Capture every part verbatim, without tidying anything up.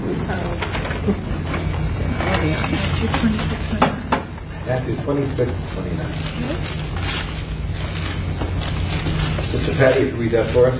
Matthew twenty-six, twenty-nine. Sister Patty, if you read that for us.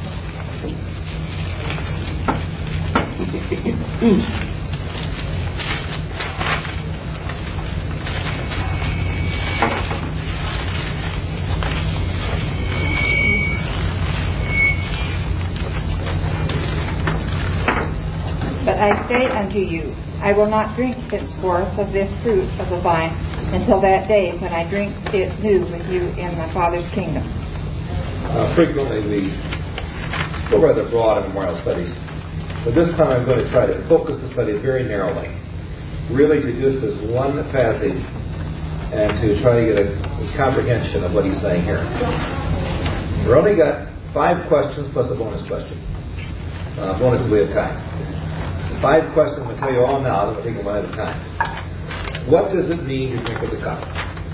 But I say unto you, I will not drink henceforth of this fruit of the vine until that day when I drink it new with you in my Father's kingdom. Uh, frequently we go rather broad in memorial studies, but this time I'm going to try to focus the study very narrowly, really to just this one passage and to try to get a comprehension of what he's saying here. We've only got five questions plus a bonus question. Uh, bonus if we have time. Five questions, I'm going to tell you all now, then we'll take them one at a time. What does it mean to drink of the cup?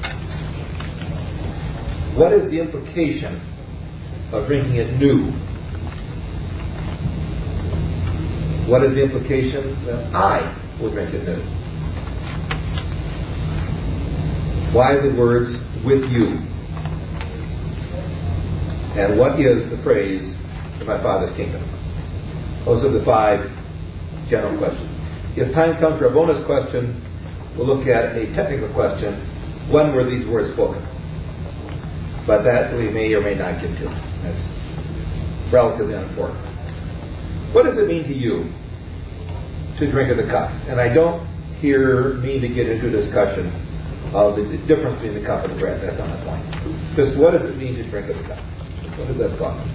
What is the implication of drinking it new? What is the implication that I will drink it new? Why the words with you? And what is the phrase in my Father's kingdom? Those are the five general questions. If time comes for a bonus question, we'll look at a technical question. When were these words spoken? But that we may or may not get to. That's relatively unimportant. What does it mean to you to drink of the cup? And I don't here mean to get into a discussion of the difference between the cup and the bread. That's not my point. Just what does it mean to drink of the cup? What does that call?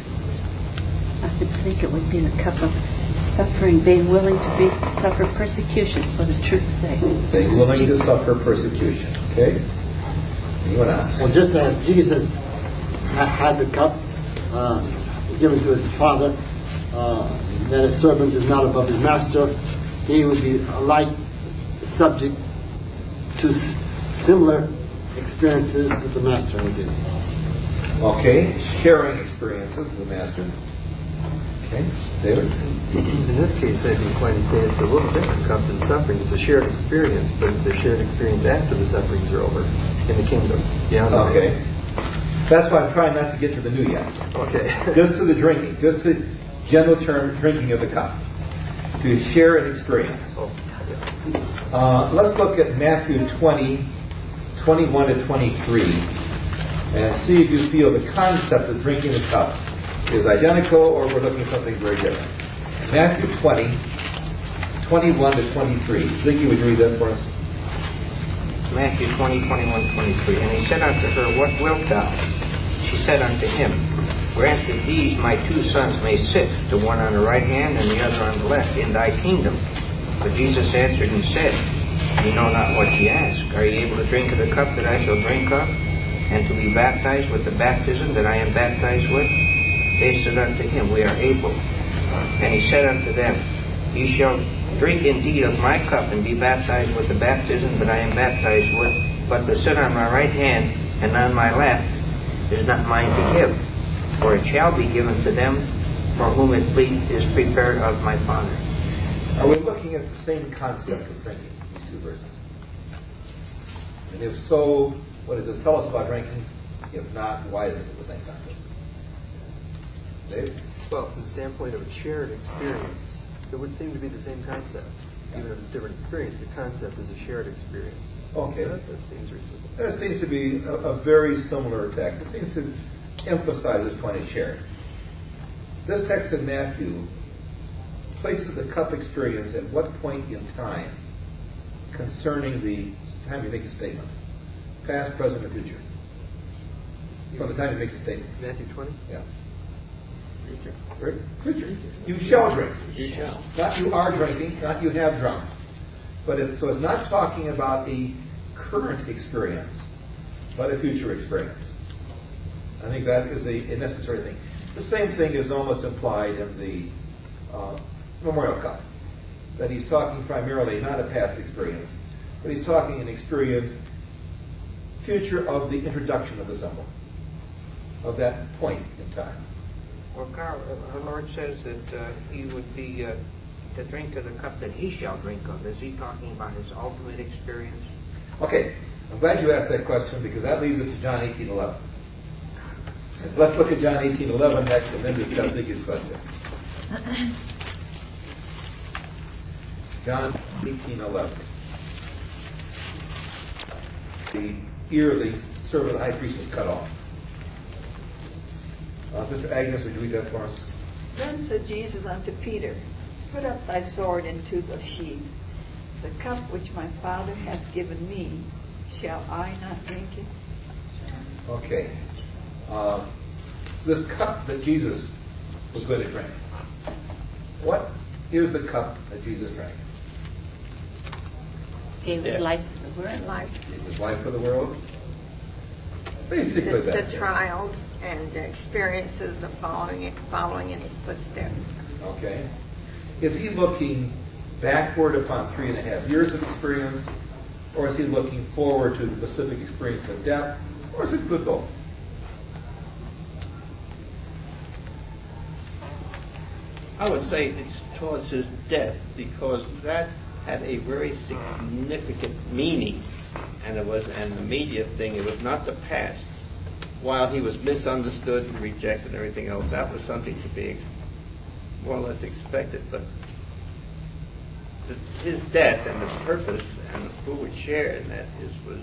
I would think it would be the cup of suffering, being willing to be suffer persecution for the truth's sake. Being willing to suffer persecution. Okay? Anyone else? Well, just as Jesus had the cup uh, given to his Father, uh, that a servant is not above his master, he would be alike subject to similar experiences that the master would give. Okay, sharing experiences with the master. Okay, David? In this case, I'd be inclined to say it's a little different cup than suffering. It's a shared experience, but it's a shared experience after the sufferings are over in the kingdom. Beyond okay. That's why I'm trying not to get to the new yet. Okay. Just to the drinking, just to general term drinking of the cup. To share an experience. Oh, yeah. uh, let's look at Matthew twenty, twenty-one to twenty-three and see if you feel the concept of drinking the cup is identical or we're looking at something very different. Matthew twenty, twenty-one to twenty-three. Ziggy, would you read that for us? Matthew twenty, twenty-one, twenty-three. And he said unto her, What wilt thou? She said unto him, Grant that these my two sons may sit, the one on the right hand and the other on the left, in thy kingdom. But Jesus answered and said, Ye know not what ye ask. Are ye able to drink of the cup that I shall drink of, and to be baptized with the baptism that I am baptized with? They said unto him, We are able. And he said unto them, Ye shall drink indeed of my cup, and be baptized with the baptism that I am baptized with. But to sit on my right hand and on my left is not mine to give, for it shall be given to them for whom it is prepared of my Father. Are we looking at the same concept of drinking, these two verses? And if so, what does it tell us about drinking? If not, why is it the same concept? Dave? Well, from the standpoint of a shared experience, it would seem to be the same concept. Yeah. Even if it's a different experience, the concept is a shared experience. Okay. That, that seems reasonable. That seems to be a, a very similar text. It seems to emphasize this point of sharing. This text in Matthew places the cup experience at what point in time concerning the time he makes a statement? Past, present, or future? From the time he makes a statement. Matthew twenty? Yeah. Future. Right? Future. You shall drink. You shall. Not you are drinking, not you have drunk. But it's, so it's not talking about a current experience, but a future experience. I think that is a, a necessary thing. The same thing is almost implied in the uh, memorial cup. That he's talking primarily not a past experience, but he's talking an experience future of the introduction of the symbol, of that point in time. Well, Carl, uh, our Lord says that uh, he would be uh, to drink of the cup that he shall drink of? Is he talking about his ultimate experience? Okay, I'm glad you asked that question because that leads us to John eighteen eleven. Let's look at John eighteen eleven next and then discuss Ziggy's question. John eighteen eleven. The ear of the servant of the high priest was cut off. Uh, Sister Agnes, would you read that for us? Then said Jesus unto Peter, Put up thy sword into the sheath. The cup which my Father hath given me, shall I not drink it? Okay. Uh, this cup that Jesus was going to drink, what is the cup that Jesus drank? Gave his Yeah. life for the world. Life, His life for the world? Basically the, that's the it. trials and the experiences of following it, following in his footsteps. Okay. Is he looking backward upon three and a half years of experience, or is he looking forward to the specific experience of death, or is it good both? I would say it's towards his death because that had a very significant meaning, and it was an immediate thing. It was not the past. While he was misunderstood and rejected and everything else, that was something to be ex- more or less expected. But the, his death and the purpose and who would share in that is was,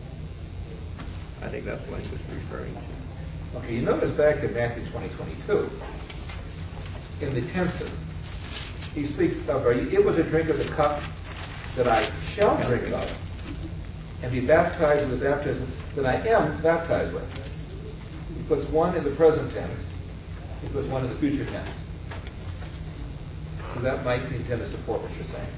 I think that's what he was referring to. Okay, you notice back in Matthew twenty twenty-two, in the tenses, he speaks of, are you able to drink of the cup that I shall drink of, and be baptized with the baptism that I am baptized with? He puts one in the present tense, he puts one in the future tense. So that might tend to support what you're saying.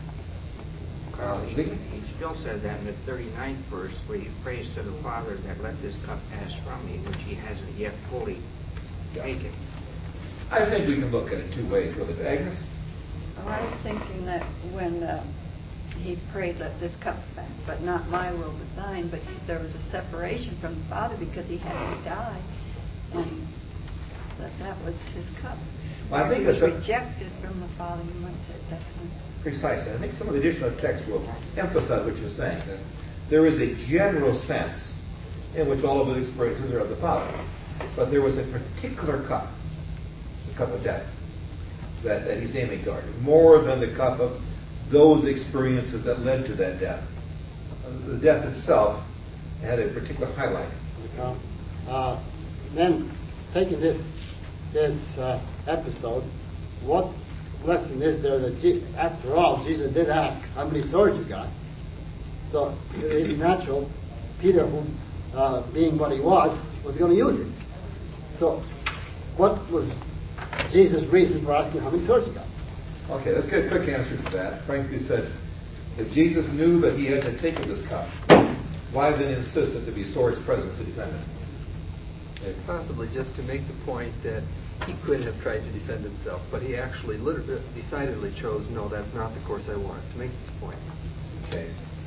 Carl, Uh, he, Ziggy? he still said that in the thirty-ninth verse where he prays to the Father that let this cup pass from me, which he hasn't yet fully taken. I think we can look at it two ways, really. Agnes? Well, I was thinking that when uh, he prayed, let this cup pass, but not my will but thine, but there was a separation from the Father because he had to die, and that that was his cup. Well, I think he was that's a- rejected from the Father, you might say at that time. Precisely. I think some of the additional text will emphasize what you're saying. That there is a general sense in which all of his experiences are of the Father. But there was a particular cup, the cup of death, that, that he's aiming toward, more than the cup of those experiences that led to that death. Uh, the death itself had a particular highlight. Uh, then, taking this this uh, episode, what lesson is there that, Je- after all, Jesus did ask how many swords you got? So it would be natural, Peter, who, uh, being what he was, was going to use it. So, what was Jesus' reason for asking how many swords you got? Okay, let's get a quick answer to that. Frankly said, if Jesus knew that he had to take of this cup, why then insist that there be swords present to defend it? Possibly just to make the point that he could have tried to defend himself, but he actually literally, decidedly chose, no, that's not the course I want, to make this point. Okay.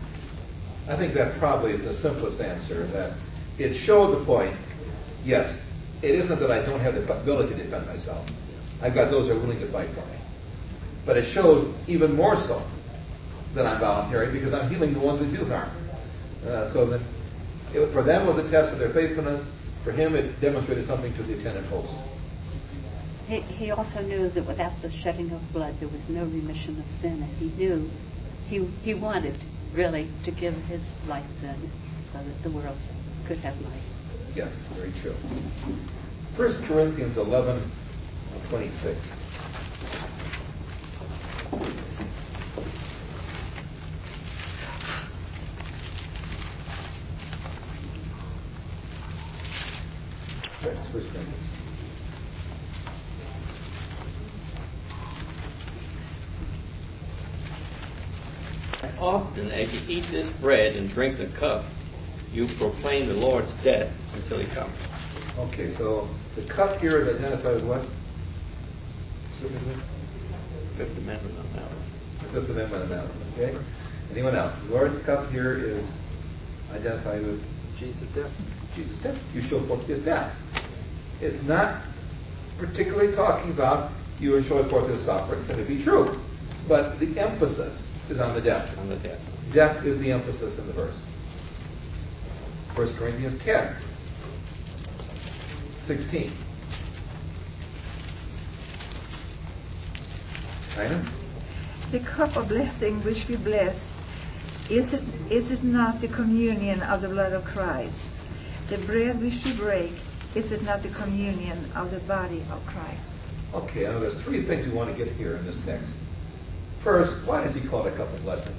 I think that probably is the simplest answer, that it showed the point, yes, it isn't that I don't have the ability to defend myself. I've got those who are willing to fight for me. But it shows even more so that I'm voluntary because I'm healing the ones that do harm. Uh, so that it, for them was a test of their faithfulness. For him it demonstrated something to the attendant host. He, he also knew that without the shedding of blood, there was no remission of sin, and he knew he he wanted really to give his life then, so that the world could have life. Yes, very true. First Corinthians eleven twenty-six. Right, First Corinthians. Often as you eat this bread and drink the cup, you proclaim the Lord's death until he comes. Okay, so the cup here is identified with what? Specifically? Fifth Amendment on that one. The Fifth Amendment on that one, okay? Anyone else? The Lord's cup here is identified with Jesus' death. Jesus' death. You show forth his death. It's not particularly talking about you are showing forth His suffering. It's going to be true. But the emphasis is on the death. On the death. Death is the emphasis in the verse. First Corinthians ten, sixteen. China? The cup of blessing which we bless, is it, is it not the communion of the blood of Christ? The bread which we break, is it not the communion of the body of Christ? Okay, now there's three things we want to get here in this text. First, why does he call it a cup of blessing?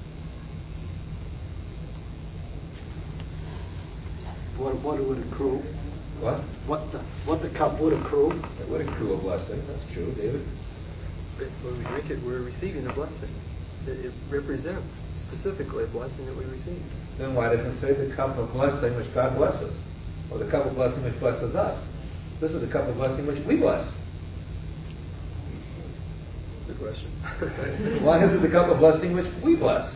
What, what it would accrue. What? What the, what the cup would accrue. It would accrue a blessing. That's true, David. When we drink it, we're receiving a blessing. It, it represents specifically a blessing that we receive. Then why doesn't it say the cup of blessing which God blesses? Or the cup of blessing which blesses us? This is the cup of blessing which we bless. Good question. Why is it the cup of blessing which we bless?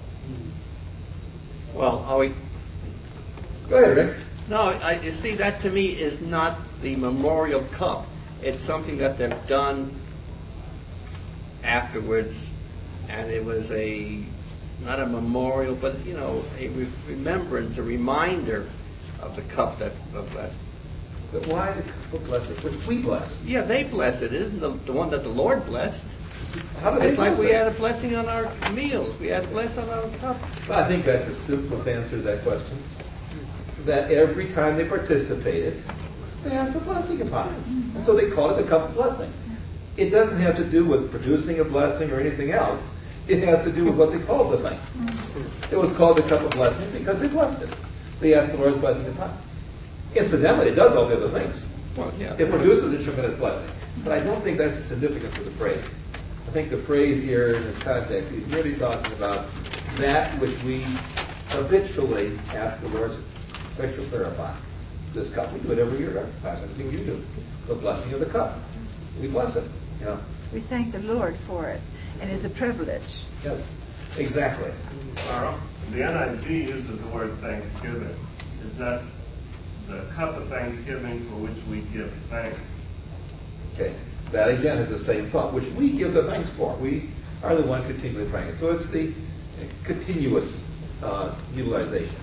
Well, are we... Go ahead, Rick. No, I, you see, that to me is not the memorial cup. It's something that they've done afterwards, and it was a, not a memorial, but, you know, a re- remembrance, a reminder of the cup that, of that. But why the cup of blessing which we bless? Yeah, they bless it. It isn't the, the one that the Lord blessed. How do they It's like bless we it? had a blessing on our meals. We had a blessing on our cup. Well, I think that's the simplest answer to that question. That every time they participated, they asked a blessing upon it. And so they called it the cup of blessing. It doesn't have to do with producing a blessing or anything else. It has to do with what they called the thing. It was called the cup of blessing because they blessed it. They asked the Lord's blessing upon it. Incidentally, it does all the other things. Well, yeah. It produces a tremendous blessing. But I don't think that's the significance of the phrase. I think the phrase here in this context, he's really talking about that which we habitually ask the Lord's special prayer upon. This cup, we do it every year, right? Everything you do. The blessing of the cup. We bless it. You know? We thank the Lord for it, and it's a privilege. Yes, exactly. Carl, the N I V uses the word thanksgiving. Is that the cup of thanksgiving for which we give thanks? Okay. That again is the same thought, which we give the thanks for. We are the one continually praying it. So it's the continuous uh, utilization.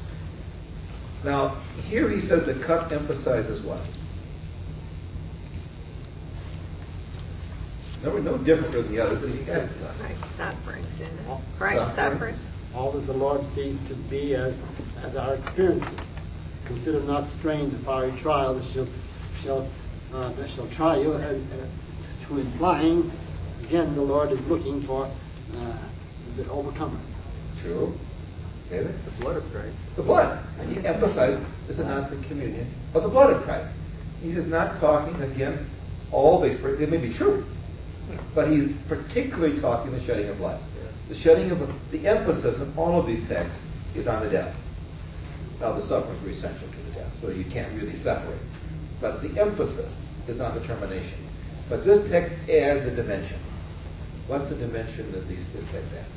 Now, here he says the cup emphasizes what? No, no different than the other, but he adds that. Christ's sufferings in it. Christ's Suffering. sufferings. All that the Lord sees to be as, as our experiences. Consider not strange the fiery trial that shall shall uh, that shall try you, and uh, to implying again the Lord is looking for uh, the overcomer. True. David? The blood of Christ. The blood. And he emphasized this is not the communion of the blood of Christ. He is not talking again all the experience. It may be true, but he's particularly talking the shedding of blood. The shedding of the, the emphasis in all of these texts is on the death. Now the sufferings were essential to the death, so you can't really separate. But the emphasis is on the termination. But this text adds a dimension. What's the dimension that these, this text adds?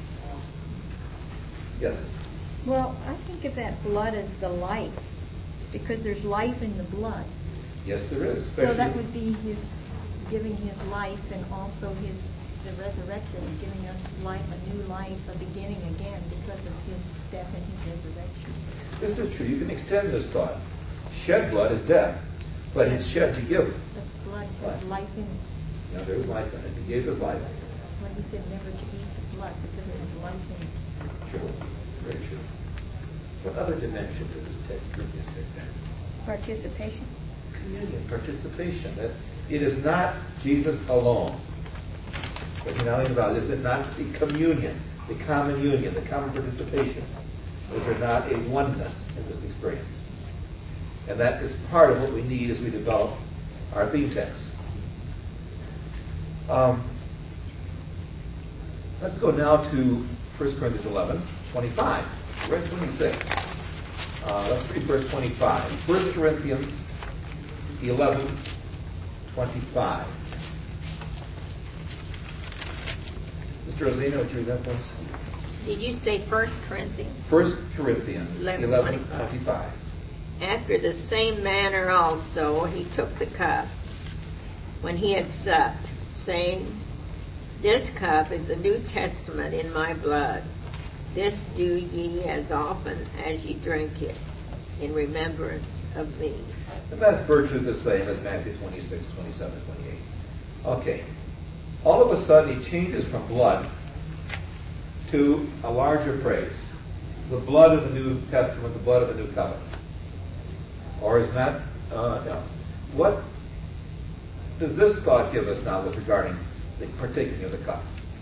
Yes. Well, I think of that blood as the life, because there's life in the blood. Yes, there is. So that would be his giving his life, and also his the resurrection, giving us life, a new life, a beginning again because of his death and his resurrection. This is true. You can extend this thought. Shed blood is death, but it's shed to give. The blood has life in it. Now there's life in it. He gave his life. That's why he said never to eat the blood, because it has life in it. True. Very true. What other dimension does this text bring this text have? Participation. Communion, participation. That it is not Jesus alone. But you know about is it not the communion, the common union, the common participation? Is there not a oneness in this experience? And that is part of what we need as we develop our theme text. Um, let's go now to First Corinthians eleven, twenty-five. Verse twenty-six. Uh, let's read verse twenty-five. First Corinthians eleven, twenty-five. Mister Rosino, would you read that for us? Did you say First Corinthians? First Corinthians eleven, eleven, twenty-five. After the same manner also he took the cup, when he had supped, saying, This cup is the New Testament in my blood. This do ye as often as ye drink it, in remembrance of me. And that's virtually the same as Matthew twenty-six, twenty-seven, twenty-eight. Okay. All of a sudden he changes from blood to a larger phrase. The blood of the New Testament, the blood of the New Covenant. Or is that, uh, no. What does this thought give us now with regarding the partaking of the cup?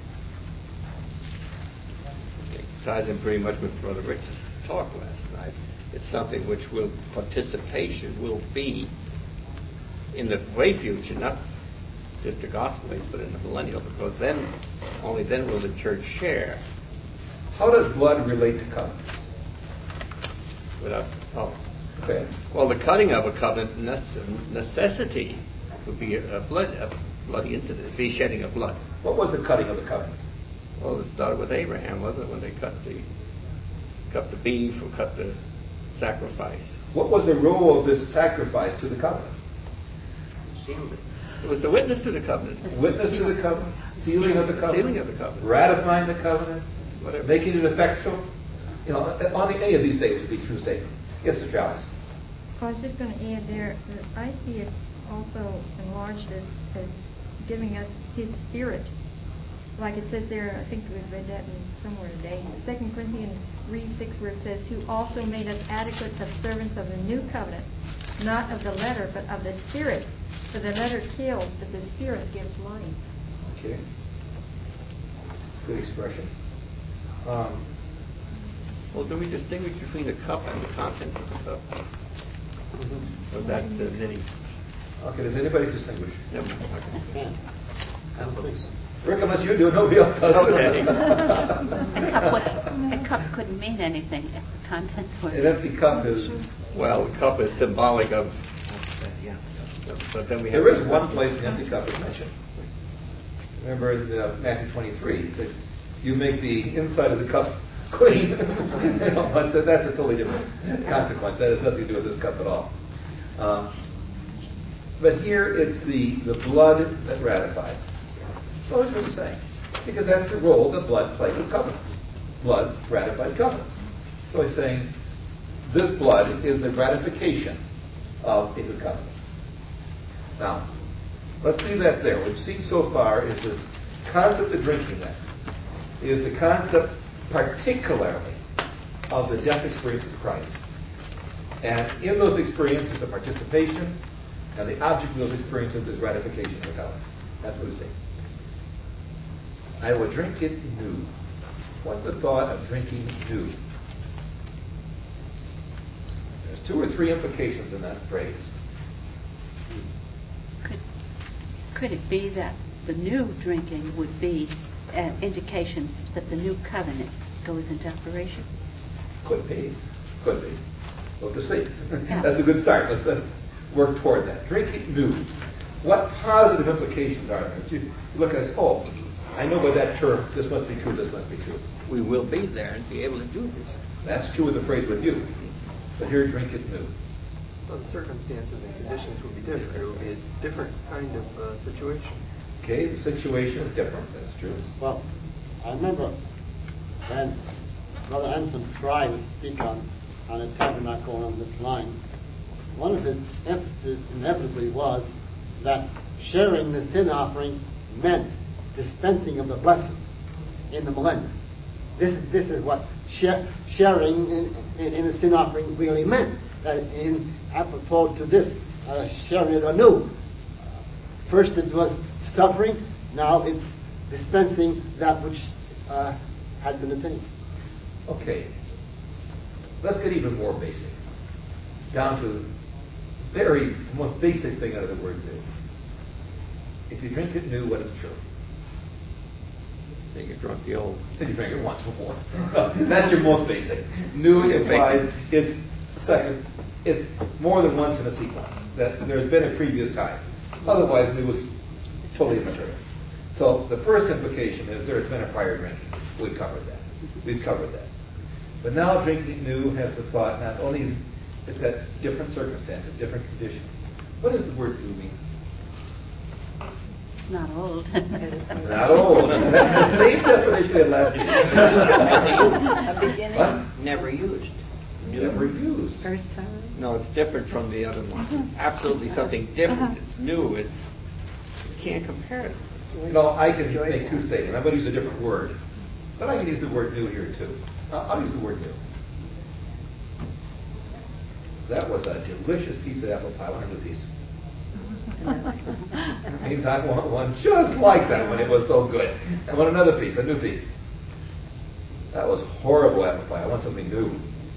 It ties in pretty much with Brother Rich's talk last night. It's something which will, participation will be in the way future, not just the gospel age, but in the millennial, because then, only then will the church share. How does blood relate to covenants? Without, oh. Okay. Well, the cutting of a covenant necessity would be a blood, a bloody incident, be shedding of blood. What was the cutting of the covenant? Well, it started with Abraham, wasn't it, when they cut the cut the beef or cut the sacrifice? What was the role of this sacrifice to the covenant? Sealed it. It was the witness to the covenant. Witness to the covenant, sealing of the covenant, sealing of the covenant, ratifying the covenant, whatever, making it effectual. You know, on any of these statements would be true statements. Yes, Sir Charles. I was just going to add there that I see it also enlarged as, as giving us His Spirit. Like it says there, I think we've read that in somewhere today, Second Corinthians three six, where it says, Who also made us adequate of servants of the new covenant, not of the letter, but of the Spirit. For the letter kills, but the Spirit gives life. Okay. Good expression. Um, well, do we distinguish between the cup and the contents of the cup? Mm-hmm. Or is that the knitting? Okay, does anybody distinguish? No. Okay. Rick, unless you do, nobody else does. Okay. the, cup would, the cup couldn't mean anything if the contents were... An empty cup is... Well, the cup is symbolic of... Yeah. But then we have there is one place the empty cup is mentioned. Remember in uh, Matthew twenty-three, it said, you make the inside of the cup clean. You know, but that's a totally different consequence. That has nothing to do with this cup at all. Um, but here it's the, the blood that ratifies. That's all he's really saying. Because that's the role that blood played with covenants. Blood ratified covenants. So he's saying this blood is the ratification of a good covenant. Now, let's leave that there. What we've seen so far is this concept of drinking that is the concept particularly of the death experiences of Christ. And in those experiences of participation, and the object of those experiences is ratification of the covenant. That's what we say. I will drink it new. What's the thought of drinking new? There's two or three implications in that phrase. Could, could it be that the new drinking would be an indication that the new covenant goes into operation? Could be. Could be. We'll have to see. That's a good start. Let's, let's work toward that. Drinking new. What positive implications are there? You look at this, oh, I know by that term, this must be true, this must be true. We will be there and be able to do this. That's true with the phrase with you. But here, drink it new. Well, the circumstances and conditions would be different. It would be a different kind of uh, situation. Okay, the situation is different. That's true. Well, I remember when Brother Anson tried to speak on, on a tabernacle on this line, one of his emphasis inevitably was that sharing the sin offering meant dispensing of the blessing in the millennium. This, this is what share, sharing in, in, in a sin offering really meant. That in apropos to this, uh, sharing it anew. First it was suffering, now it's dispensing that which uh, had been attained. Okay. Let's get even more basic. Down to the very the most basic thing out of the word new. If you drink it new, what is true? Then you drunk the old. Then you drink it once before. That's your most basic. New implies it's second, it's more than once in a sequence. That there's been a previous time. Otherwise, new was totally immaterial. So the first implication is there has been a prior drinking. We've covered that. We've covered that. But now drinking new has the thought not only it's got different circumstances, different conditions. What does the word new mean? It's not old. Not old. Same definition in last A beginning. What? Never used. New. Never used. First time. No, it's different from the other one. Absolutely something different. It's new. It's you can't compare it. You know, I can make two statements. I'm going to use a different word, but I can use the word new here too. Uh, I'll use the word new. That was a delicious piece of apple pie. I want a new piece. It means I want one just like that one. It was so good. I want another piece, a new piece. That was horrible apple pie. I want something new.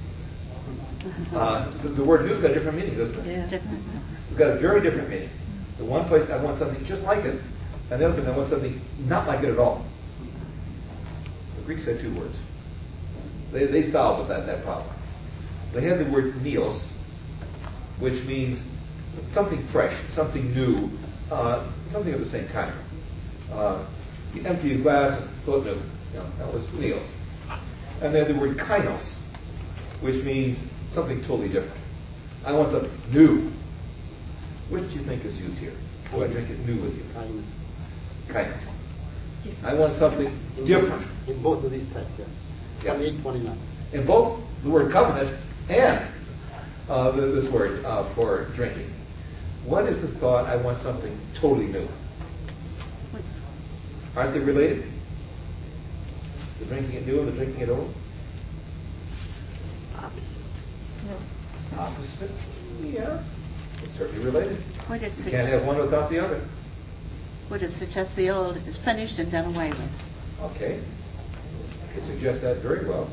Uh, the, the word new's got a different meaning, doesn't it? Yeah. Different. It's got a very different meaning. The one place I want something just like it, and the other place I want something not like it at all. The Greeks had two words. They, they solved that, that problem. They had the word neos, which means something fresh, something new, uh, something of the same kind. Uh, you empty a glass and fill it new. You know, that was neos. And they had the word kainos, which means something totally different. I want something new. Which do you think is used here? Do I drink it new with you? Kindness. I want something different. In both of these texts, yes. Yes. twenty-eight, twenty-nine. In both the word covenant and uh, this word uh, for drinking. What is the thought, I want something totally new? Aren't they related? The drinking it new and the drinking it old? Opposite. No. Opposite? Yeah. It's certainly related. Would it, You can't have one without the other. would it suggest the old is finished and done away with? Okay. I could suggest that very well.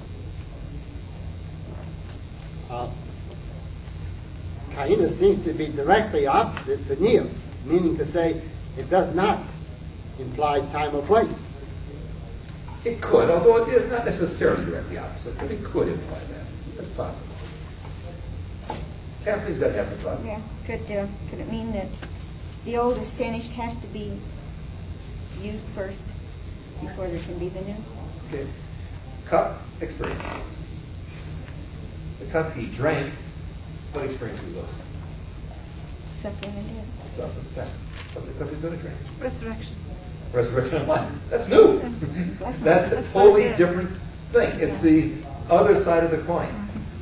Uh, Kainos seems to be directly opposite to neos, meaning to say it does not imply time or place. It could, although it is not necessarily directly opposite, but it could imply that. That's possible. Kathleen's got to have the thought. Yeah. Could uh, could it mean that the old is finished has to be used first before there can be the new? Okay. Cup experiences. The cup he drank, what experience was those? Suffering and death. Suffering and death. What's the cup he's going to drink? Resurrection. Resurrection of life. That's new. That's, That's that's a totally what it is. different thing. It's the other side of the coin.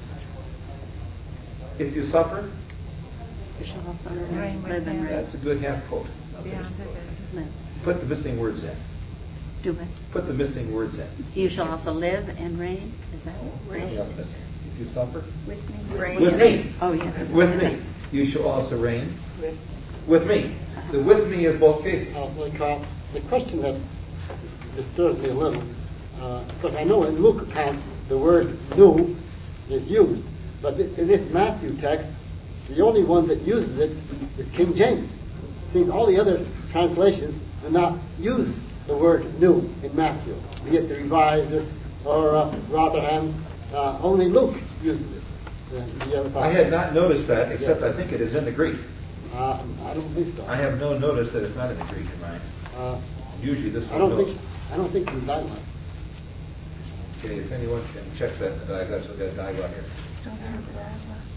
If you suffer, You shall also Reign with live and him. reign. that's a good half quote. I'll Yeah, finish the quote. Live. Put the missing words in. Do it. Put the missing words in. You shall also live and reign. Is that it? Something else missing. If you suffer, With me. with me. Oh, yes. With me. You shall also reign With with me. The with me is both cases. Uh, like, uh, the question that disturbs me a little, uh, because I know in Luke account the word new is used, but in this Matthew text, the only one that uses it is King James. See, all the other translations do not use the word new in Matthew, be it the Revised or uh, Rotherham. Uh, only Luke uses it. Uh, the other I had not noticed that, except I think it is in the Greek. Uh, I don't think so. I have no notice that it's not in the Greek in mine. Uh, Usually this I one don't knows. think. I don't think in that one. Okay, if anyone can check that in the diagram, so we've got a diagram here. Don't have that.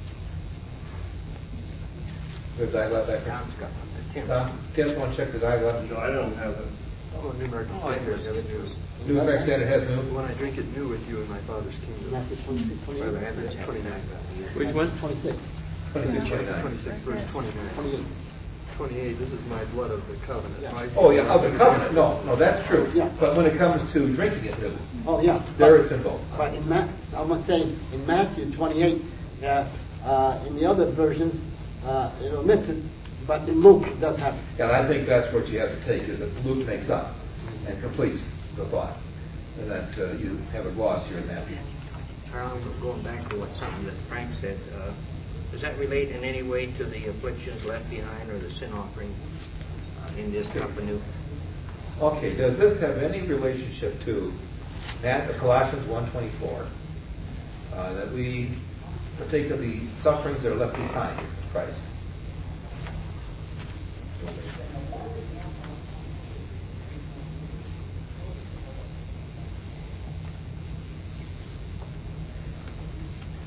We have a diagram back here. Tom's got one. Tim. Tom, Tim, want to check the diagram? No, I don't have it. Oh, New American Oh, Standard it has was- new. New American Standard has new. When I drink it new with you in my Father's kingdom. Matthew twenty-six, By the twenty-eight. average twenty-nine. Which one? twenty-six. twenty-six, twenty-nine. twenty-six verse twenty-nine. twenty-eight. twenty-eight, this is my blood of the covenant. Yeah. My Oh, yeah, of the covenant. No, no, that's true. Yeah. But when it comes to drinking it new, Oh, yeah. there But- it's involved. But in Ma- I must say, in Matthew twenty-eight, uh, uh, in the other versions, uh, it omits it, but in Luke it does have it. And I think that's what you have to take, is that Luke makes up and completes the thought. And that uh, you have a gloss here in Matthew. Carl, going back to what something that Frank said, uh, does that relate in any way to the afflictions left behind or the sin offering uh, in this cup anew? Okay, does this have any relationship to Nat- Colossians one twenty-four? Uh, that we partake of the sufferings that are left behind in Christ.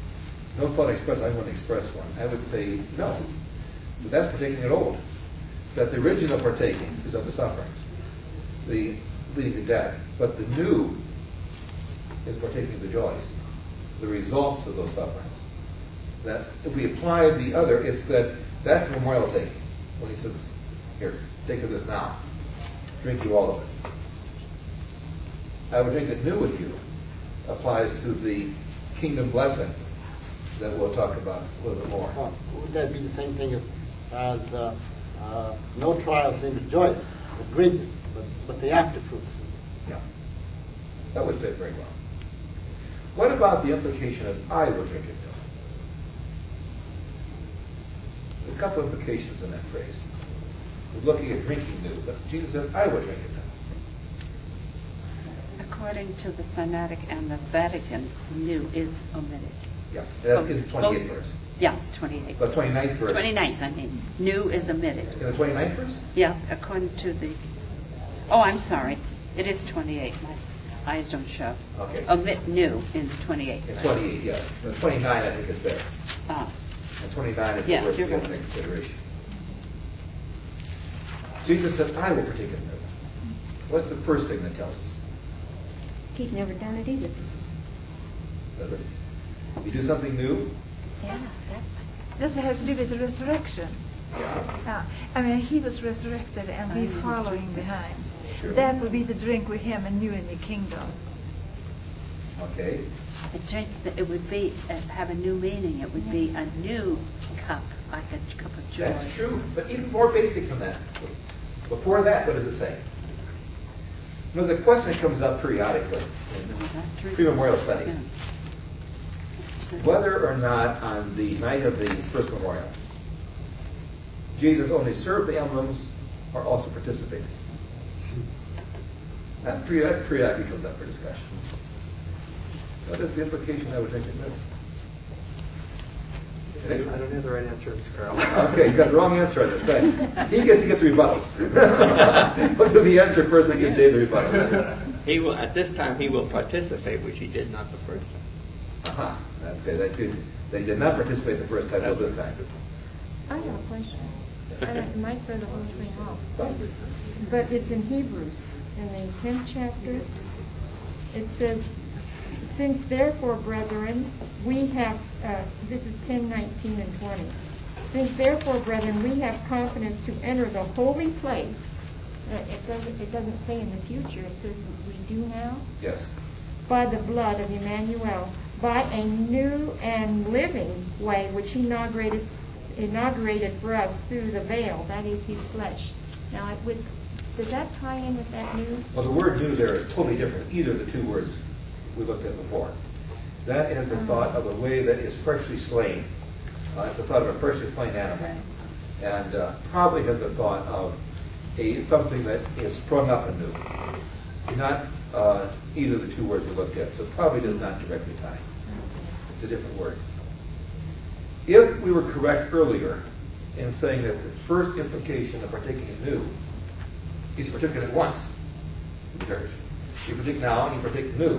No thought expressed. I want to express one. I would say no. But that's partaking it old. that the original partaking is of the sufferings, the leading to death, but the new is partaking of the joys, the results of those sufferings. That if we apply the other, it's that that's the memorial taking. When he says, here, take of this now, drink you all of it. I would drink it new with you applies to the kingdom blessings that we'll talk about a little bit more. Well, would that be the same thing as, as uh, uh, no trial seems joyous, but greatness, but, but the after fruits? Yeah. That would fit very well. What about the implication of I will drink it new? There's a couple implications in that phrase. We're looking at drinking new, but Jesus said, I will drink it new. According to the Sinaitic and the Vatican, new is omitted. Yeah, that's in the Both- twenty-eighth both- verse. Yeah, twenty-eighth. The twenty-ninth verse. twenty-ninth, I mean. New is omitted. In the twenty-ninth verse? Yeah, according to the... Oh, I'm sorry. It is twenty-eight. My eyes don't show. Okay. Omit new in twenty-eight. In twenty-eight, yes. In twenty-nine, I think it's there. Ah. And twenty-nine is Yes, the word you're we have right. in consideration. Jesus said, I will partake of new. What's the first thing that tells us? He's never done it either. That you do something new? Yeah, that, that has to do with the resurrection. Yeah. Yeah. I mean, he was resurrected and we following behind. Sure. That would be to drink with him and new in the kingdom. Okay. It, turns, it would be uh, have a new meaning. It would be a new cup, like a cup of joy. That's true, but even more basic than that. Before that, what does it say? There's a question that comes up periodically in pre-memorial studies. Whether or not on the night of the first memorial, Jesus only served the emblems or also participated. That periodically comes up for discussion. What is the implication I would think it meant? I don't have the right answer, Mister Carl. Okay, you got the wrong answer on this thing. He gets to get the rebuttals. What's the answer first and give Dave the rebuttal? He will, at this time, he will participate, which he did not the first time. Uh-huh. Okay, that's good. They did not participate the first time, but this time. I have a question. And it might throw the whole thing off. But it's in Hebrews, in the tenth chapter. It says, since therefore, brethren, we have, uh, this is ten, nineteen, and twenty. Since therefore, brethren, we have confidence to enter the holy place. Uh, it doesn't. It doesn't say in the future. It says we do now. Yes. By the blood of Emmanuel, by a new and living way which he inaugurated, inaugurated for us through the veil, that is his flesh. Now, it would, does that tie in with that new? Well, the word new there is totally different. Either of the two words we looked at before. That is the thought of a way that is freshly slain. Uh, it's the thought of a freshly slain animal. And uh, probably has the thought of a something that is sprung up anew. Not uh, either of the two words we looked at, so it probably does not directly tie. It's a different word. If we were correct earlier in saying that the first implication of partaking anew is partaking at once in the church. You partake now and you partake new.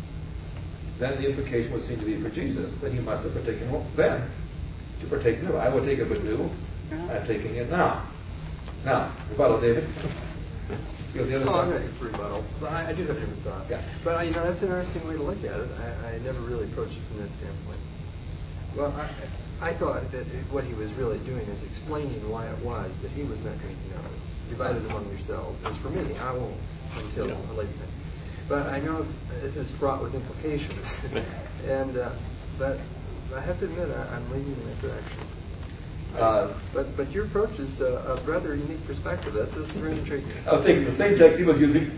Then the implication would seem to be for Jesus that he must have partaken then to partake new. I will take it but new. I'm taking it now. Now, rebuttal, David. You have the other Oh, I'm thought? ready for rebuttal. But I, I do have a different thought. Yeah. But I, you know, that's an interesting way to look at it. I, I never really approached it from that standpoint. Well, I, I thought that it, what he was really doing is explaining why it was that he was not drinking of it. Divide it among yourselves. As for me, I won't until Yeah. a later time. But I know this is fraught with implications. and uh, but I have to admit, I, I'm leaning in that direction. Uh, but but your approach is uh, a rather unique perspective. That's just very intriguing. I was taking the same text he was using.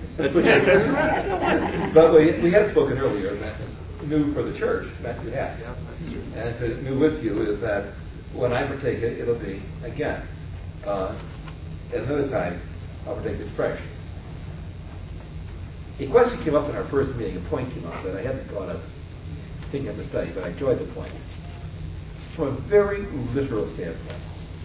But we, we had spoken earlier that new for the church meant you had. Yeah, that's true. And to new with you is that when I partake it, it'll be, again, uh, at another time, I'll partake it fresh. A question came up in our first meeting, a point came up that I hadn't thought of thinking of the study, but I enjoyed the point. From a very literal standpoint,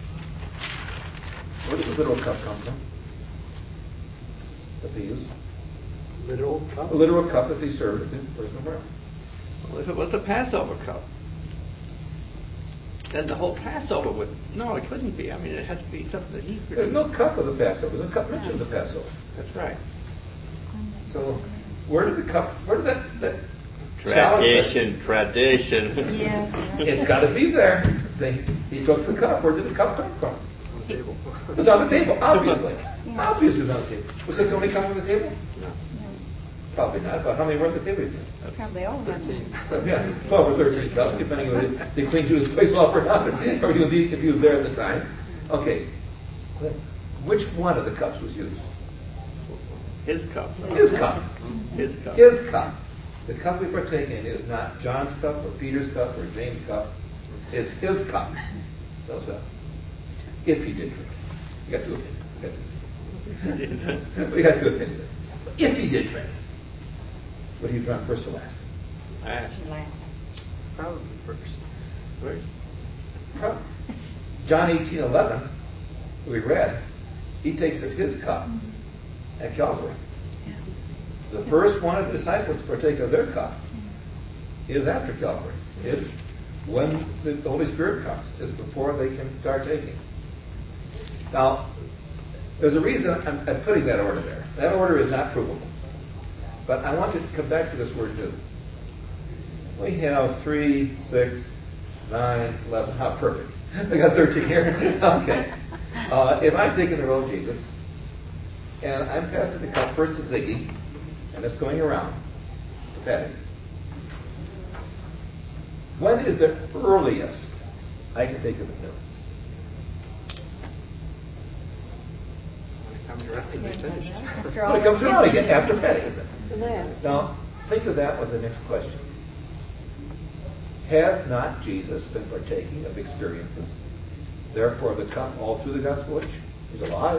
where does the literal cup come from? That they use? Literal cup? A literal cup that they served at the first memorial. Well, if it was the Passover cup, then the whole Passover would, no, it couldn't be. I mean, it has to be something that he There's produced. no cup of the Passover. There's no cup mentioned of the Passover. That's right. So where did the cup, where did that, that Tradition, tradition. Yeah. It's got to be there. They, he took the cup. Where did the cup come from? On the table. It was on the table, obviously. Obviously it was on the table. Was it the only cup on the table? No. Probably not. But how many were at the table? Probably all of them. Thirteen. Yeah, twelve or thirteen cups, depending on if they cleaned Judas' place off or not, or if he was, if he was there at the time. Okay. Which one of the cups was used? His cup. His cup. His cup. His cup. The cup we partake in is not John's cup or Peter's cup or James' cup. It's his cup. That's well. If he did drink. We got two opinions. We got two opinions. If he did drink. What do you drink first or last? Last. Probably first. First. Probably. John eighteen eleven, we read, he takes of his cup at Calvary. The first one of the disciples to partake of their cup is after Calvary. It's when the Holy Spirit comes. It's before they can start taking. Now, there's a reason I'm, I'm putting that order there. That order is not provable. But I want to come back to this word new. We have three, six, nine, eleven. How perfect. I got thirteen here. Okay. Uh, if I'm taking the road, Jesus, and I'm passing the cup first to Ziggy, and it's going around to Patty. When is the earliest I can take of it new? When it comes around, you finish. When it comes around again, after Patty, isn't it? Now, think of that with the next question. Has not Jesus been partaking of experiences? Therefore, the cup all through the gospel age? He's alive.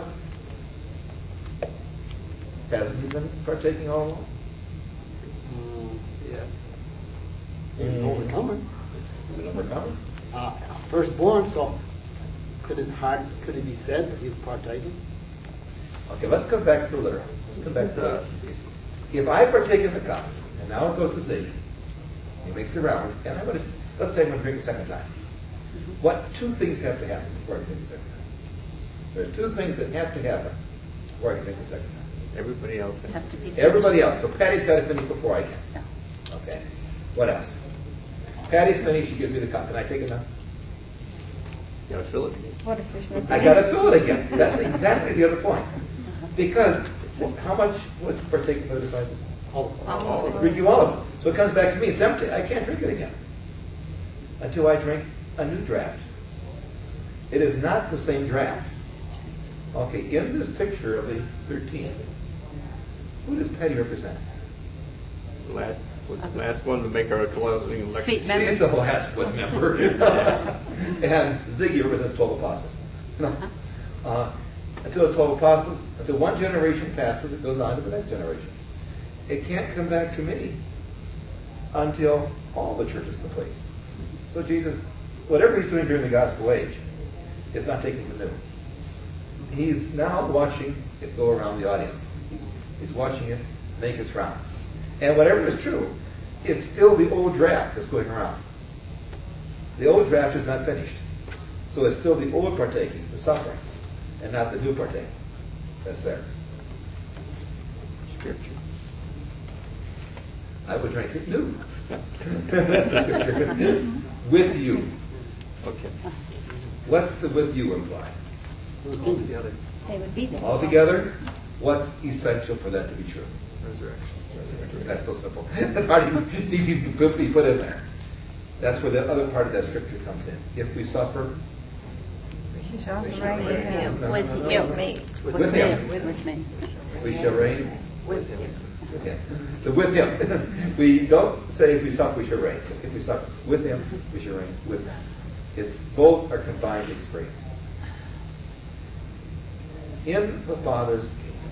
Hasn't he been partaking all along? Mm, Yes. he's an overcomer. He's an overcomer. Uh, firstborn, so could it hard could it be said that he's partaking? Okay, let's come back to the literal. Let's come back to this. If I partake in the cup, and now it goes to Ziggy, he makes the round, and I'm going to, let's say I'm going to drink a second time. What two things have to happen before I drink a second time? There are two things that have to happen before I can drink a second time. Everybody else Has to be Everybody else. So Patty's got to finish before I can. Okay. What else? Patty's finished. She gives me the cup. Can I take it now? You gotta fill it again. What if there's no I got to fill it again. That's exactly the other point. Because how much was partaken by the disciples? All All of it. Drink you all of it. So it comes back to me. It's empty. I can't drink it again until I drink a new draft. It is not the same draft. Okay. In this picture of the thirteen, who does Patty represent? The last, was the last one to make our closing election. Feet member. She's the last one member. And Ziggy represents twelve apostles. No. Uh, until the twelve apostles, until one generation passes, it goes on to the next generation. It can't come back to me until all the church is complete. So Jesus, whatever he's doing during the gospel age, is not taking the new. He's now watching it go around the audience. He's, he's watching it make its round. And whatever is true, it's still the old draft that's going around. The old draft is not finished. So it's still the old partaking, the sufferings, and not the new partaking that's there. Scripture. I would drink it new. With you. Okay. What's the with you imply? All together. They would be there. Altogether, what's essential for that to be true? Resurrection. That's so simple. That's hard to be put in there. That's where the other part of that scripture comes in. If we suffer, We shall we also shall reign with reign. him. No, no, With no, no, him. no. Me. With, With me. him. With me. We shall reign With him. with him. The with him. We don't say if we suffer, we shall reign. If we suffer with him, we shall reign with him. It's both are combined experiences. In the Father's kingdom.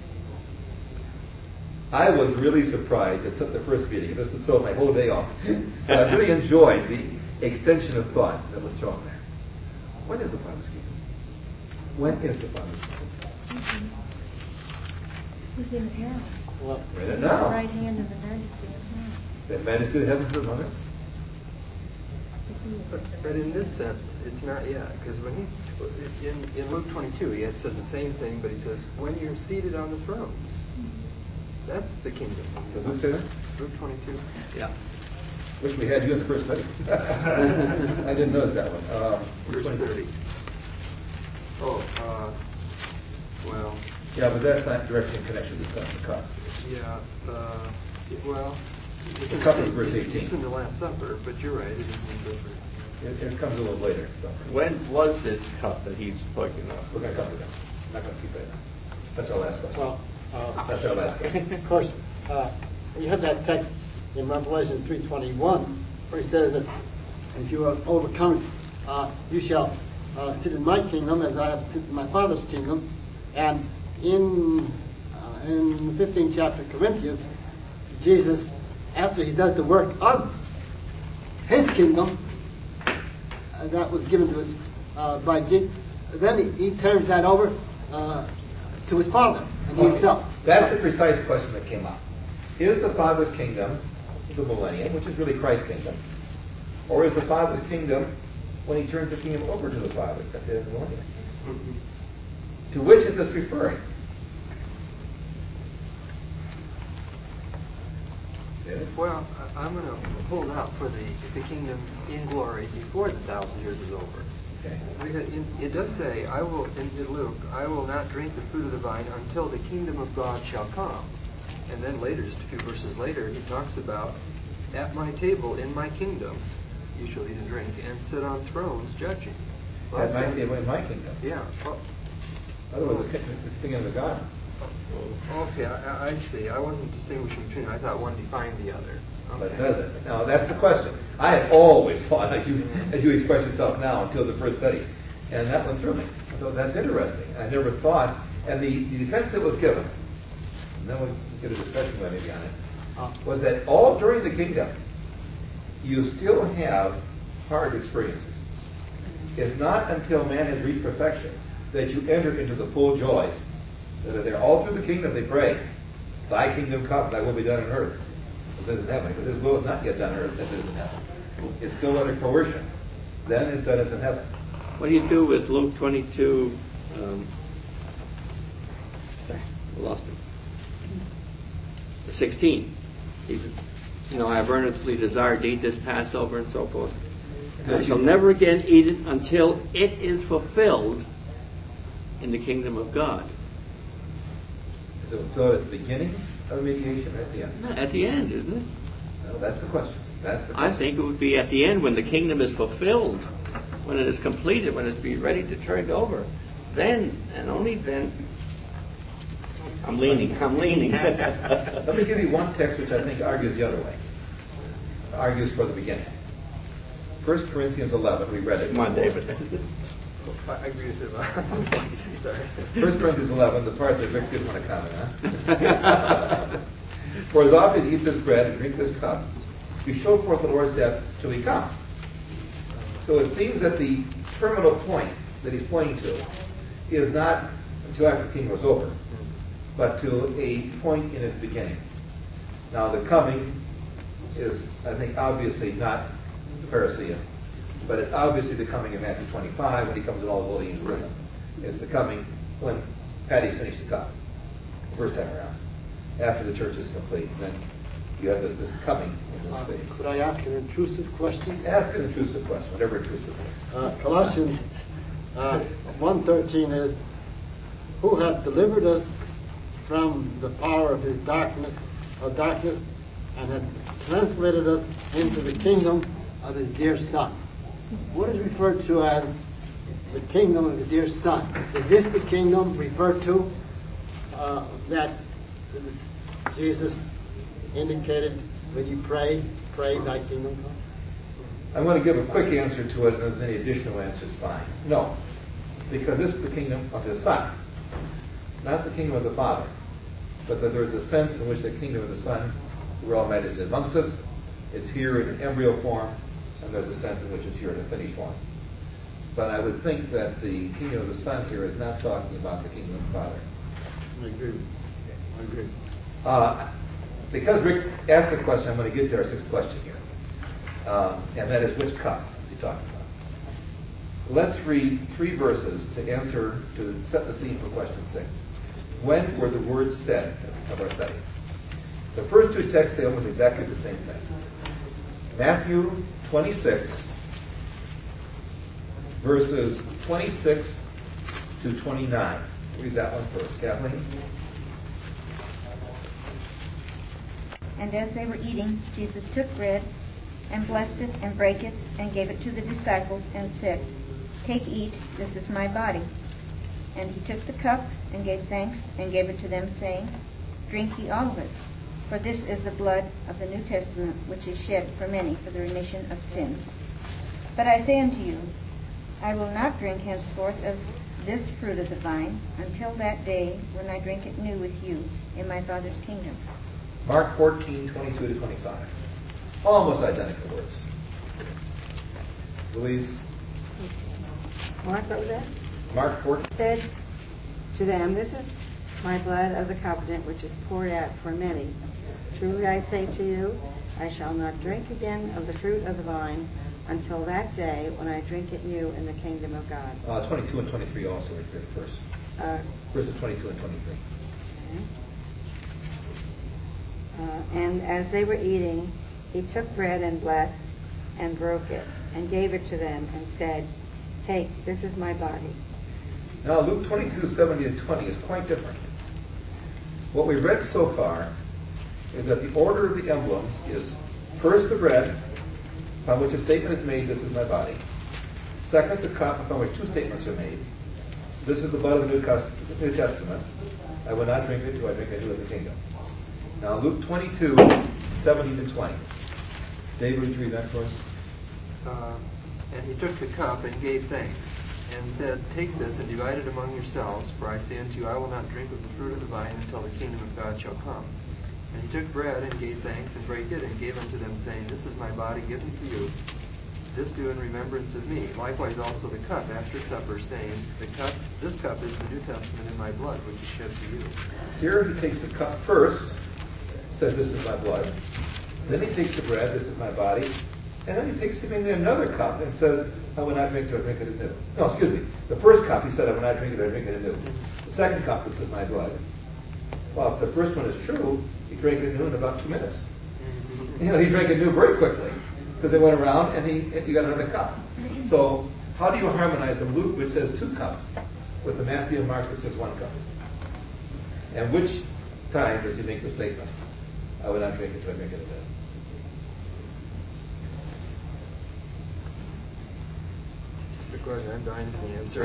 I was really surprised at the first meeting. This would throw my whole day off. But I really enjoyed the extension of thought that was thrown there. When is the Father's kingdom? When is the Father's kingdom? Mm-hmm. He's in it now. Well, Right He's now. at the right hand of the majesty of God. The majesty of the heavens among us. He's he But, is the but in this mediator. sense, it's not yet, because when he in in Luke twenty-two, he says the same thing, but he says, "When you're seated on the thrones, that's the kingdom." Does Luke say that? Luke twenty-two. Yeah. Wish we had you in the first study. I didn't notice that one. Uh, Verse thirty. Oh, uh, well. Yeah, but that's not directly in connection with the cup. Yeah. Uh, well. The cup is verse eighteen. It's in the Last Supper, but you're right. It is a little different. It, it comes a little later. So. When was this cup that he's talking of? We're going to come to that. I'm not going to keep that. That's our last question. Well, uh, That's our last question. of course, uh, you have that text in Revelation three twenty-one where he says that if you are overcome, uh, you shall uh, sit in my kingdom as I have sit in my Father's kingdom. And in uh, in the fifteenth chapter of Corinthians, Jesus, after he does the work of his kingdom, uh, that was given to us uh, by Jesus, then he, he turns that over uh, to his Father and Okay. himself. That's the precise question that came up. Is the Father's kingdom the millennium, which is really Christ's kingdom, or is the Father's kingdom when he turns the kingdom over to the Father at the end of the millennium? Mm-hmm. To which is this referring? Yeah. Well, I- I'm going to hold out for the the kingdom in glory before the thousand years is over. Okay. Because in, it does say, "I will," in, in Luke, "I will not drink the fruit of the vine until the kingdom of God shall come." And then later, just a few verses later, he talks about, "At my table in my kingdom, you shall eat and drink, and sit on thrones judging." Well, At that's my kind of- table in my kingdom. Yeah. Well, Otherwise, the, king- the kingdom of God. okay, I, I see. I wasn't distinguishing between. I thought one defined the other. But Okay. does it? Now, that's the question. I had always thought, as you, as you express yourself now, until the first study, and that went through me. I thought, that's interesting. I never thought, and the, the defense that was given, and then we'll get a discussion maybe on it, was that all during the kingdom, you still have hard experiences. It's not until man has reached perfection that you enter into the full joys that are there. All through the kingdom they pray, "Thy kingdom come, thy will be done on earth as it is in heaven," because his will is not yet done on earth as it is in heaven. It's still under coercion. Then it's done as in heaven. What do you do with Luke twenty-two? Um, I lost him. sixteen. He's, you know, I have earnestly desired to eat this Passover and so forth. And I shall never again eat it until it is fulfilled in the kingdom of God. Is it fulfilled at the beginning of mediation or at the end? No, at the end, isn't it? No, that's the question. That's the question. I think it would be at the end when the kingdom is fulfilled, when it is completed, when it be ready to turn it over. Then, and only then, I'm leaning, I'm leaning. Let me give you one text which I think argues the other way. Argues for the beginning. First Corinthians eleven, we read it. Come on, David. I agree with him. Sorry. First Corinthians eleven, the part that Rick didn't want to comment on. For as often as you eat this bread and drink this cup, you show forth the Lord's death till he come. So it seems that the terminal point that he's pointing to is not until after the kingdom was over, but to a point in its beginning. Now the coming is, I think, obviously not the parousia, but it's obviously the coming in Matthew twenty-five when he comes in all the holy angels with him. It's the coming when Patty's finished the cup, the first time around, after the church is complete. And then you have this, this coming in this Uh, phase. could I ask an intrusive question? Ask an intrusive question, whatever intrusive is. Uh, Colossians uh, one thirteen is, "Who hath delivered us from the power of his darkness, of darkness, and hath translated us into the kingdom of his dear Son." What is referred to as the kingdom of the dear Son? Is this the kingdom referred to uh, that Jesus indicated when you pray, pray thy kingdom come? I want to give a quick answer to it, and if there's any additional answers, fine. No, because this is the kingdom of his Son, not the kingdom of the Father, but that there's a sense in which the kingdom of the Son, the Royal Might, is amongst us. It's here in an embryo form, and there's a sense in which it's here in a finished form. But I would think that the kingdom of the Son here is not talking about the kingdom of the Father. I agree. I agree. Uh, because Rick asked the question, I'm going to get to our sixth question here. Um, and that is, which cup? is he talking about? Let's read three verses to answer, to set the scene for question six. When were the words said of our study? The first two texts say almost exactly the same thing. Matthew twenty-six, verses twenty-six to twenty-nine. Read that one first. Kathleen? And as they were eating, Jesus took bread and blessed it and brake it and gave it to the disciples and said, Take, eat, this is my body. And he took the cup and gave thanks and gave it to them, saying, Drink ye all of it, for this is the blood of the New Testament, which is shed for many for the remission of sins. But I say unto you, I will not drink henceforth of this fruit of the vine until that day when I drink it new with you in my Father's kingdom. Mark fourteen, twenty-two to twenty-five. Almost identical words. Louise? Mark, what was that? Mark fourteen. Said to them, This is my blood of the covenant, which is poured out for many. Truly I say to you, I shall not drink again of the fruit of the vine until that day when I drink it new in the kingdom of God. Uh, twenty-two and twenty-three also are good first. Uh, Verses twenty-two and twenty-three. Okay. Uh, and as they were eating, he took bread and blessed and broke it and gave it to them and said, Take, this is my body. Now Luke twenty-two, seventy and twenty is quite different. What we've read so far is that the order of the emblems is first the bread, upon which a statement is made, this is my body. Second, the cup, upon which two statements are made. This is the blood of the New Testament. I will not drink it till I drink it new in the kingdom. Now Luke twenty-two, seventy to twenty. David, would you read that for us? Uh, and he took the cup and gave thanks, and said, Take this and divide it among yourselves, for I say unto you, I will not drink of the fruit of the vine until the kingdom of God shall come. And he took bread and gave thanks and brake it and gave unto them, saying, This is my body given for you. This do in remembrance of me. Likewise also the cup after supper, saying, The cup, this cup is the New Testament in my blood, which is shed for you. Here he takes the cup first, says, This is my blood. Then he takes the bread, this is my body. And then he takes seemingly another cup and says, I will not drink till I drink it anew. No, excuse me. The first cup, he said, I will not drink it till I drink it anew. The second cup, this is my blood. Well, if the first one is true, he drank it anew in about two minutes. You know, he drank it anew very quickly because they went around and he, he got another cup. So how do you harmonize the Luke, which says two cups, with the Matthew and Mark that says one cup? And which time does he make the statement, I will not drink it till I drink it anew? Good question. I'm dying for the answer.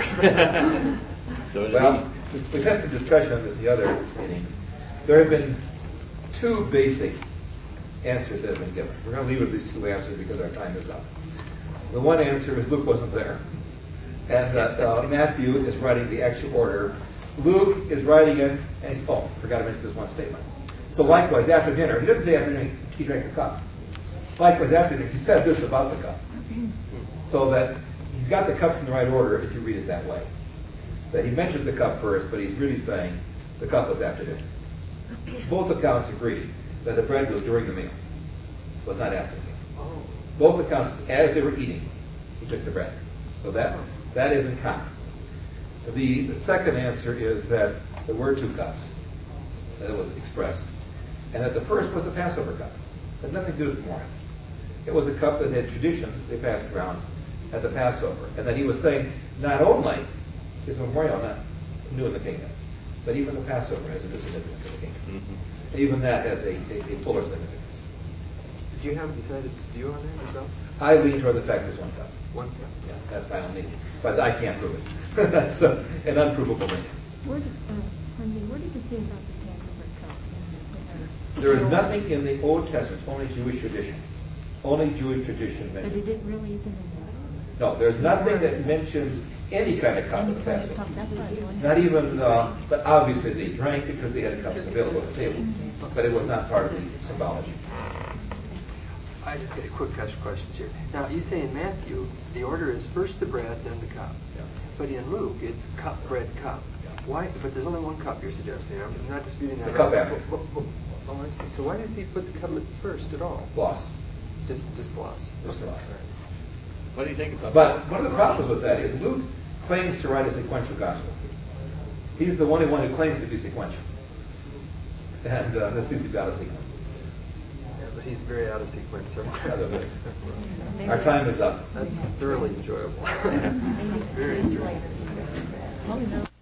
So well, we've had some discussion on this in the other meetings. There have been two basic answers that have been given. We're going to leave it with these two answers because our time is up. The one answer is Luke wasn't there. And uh, uh, Matthew is writing the actual order. Luke is writing it, and he's, oh, forgot to mention this one statement. So likewise, after dinner, he didn't say after dinner he drank the cup. Likewise, after dinner, he said this about the cup. So that he's got the cups in the right order if you read it that way. That he mentioned the cup first, but he's really saying the cup was after dinner. Both accounts agree that the bread was during the meal, was not after the meal. Both accounts, as they were eating, he took the bread. So that that is in common. The, the second answer is that there were two cups, that it was expressed, and that the first was the Passover cup. It had nothing to do with memorial. It was a cup that had tradition they passed around at the Passover, and that he was saying not only is memorial not new in the kingdom, but even the Passover has a new significance in the kingdom. Mm-hmm. Even that has a, a, a fuller significance. Did you have a decided view on that yourself? I lean toward the fact there's one cup. One cup. Yeah, that's my own leaning. But I can't prove it. That's uh, an unprovable leaning. Where did, uh, Wendy, where did you see about the Passover cup? There is nothing in the Old Testament, only Jewish tradition. Only Jewish tradition mentions. But it didn't really even No, there's nothing that mentions any kind of cup at the Passover. Not even, uh, but obviously they drank because they had cups available at the table. But it was not part of the symbology. I just get a quick question here. Now, you say in Matthew, the order is first the bread, then the cup. Yeah. But in Luke, it's cup, bread, cup. Yeah. Why? But there's only one cup you're suggesting. I'm not disputing that. The cup after. Oh, oh, oh, I see. So why does he put the cup at first at all? Gloss. Just, just gloss. Just gloss. Right. What do you think about But that? one of the problems with that is Luke claims to write a sequential gospel. He's the only one who claims to be sequential. And uh, this seems to be out of sequence. Yeah, but he's very out of sequence Yeah, that is. somewhere. Our time is up. That's thoroughly enjoyable. Very enjoyable.